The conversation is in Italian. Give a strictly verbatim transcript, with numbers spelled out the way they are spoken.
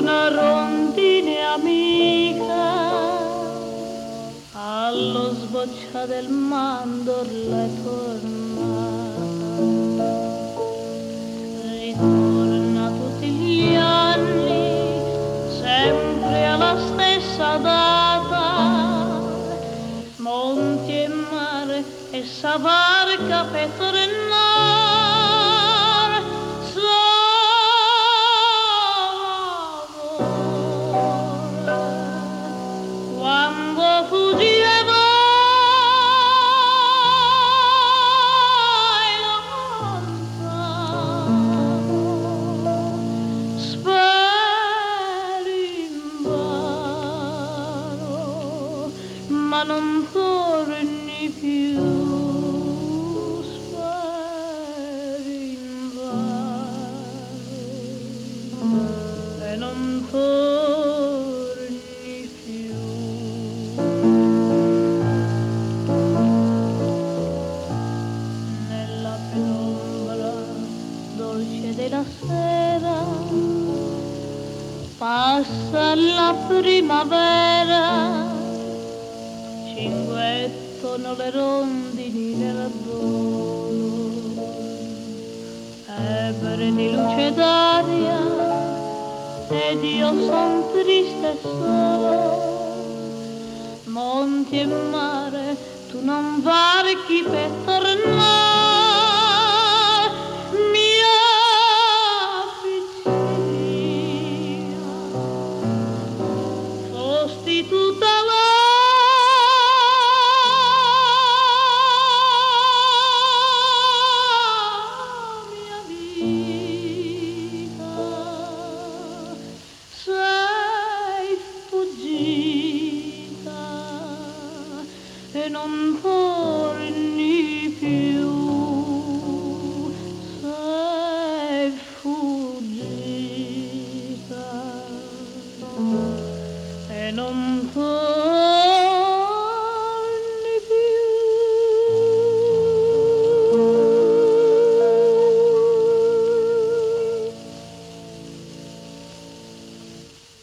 una rondine amica, allo sboccia del mandorla è tornata. Ritorna tutti gli anni, sempre alla stessa data, monti e mare e sa barca per tornare. Solo amore, quando fuggiva lontano, speri invano, ma non torni più. Speri invano e non torni più. Nella penombra dolce della sera passa la primavera, cinguettono le rondini nel volo, ebbre di luce d'aria ed io son triste solo. Monti e mare, tu non varchi per tornare.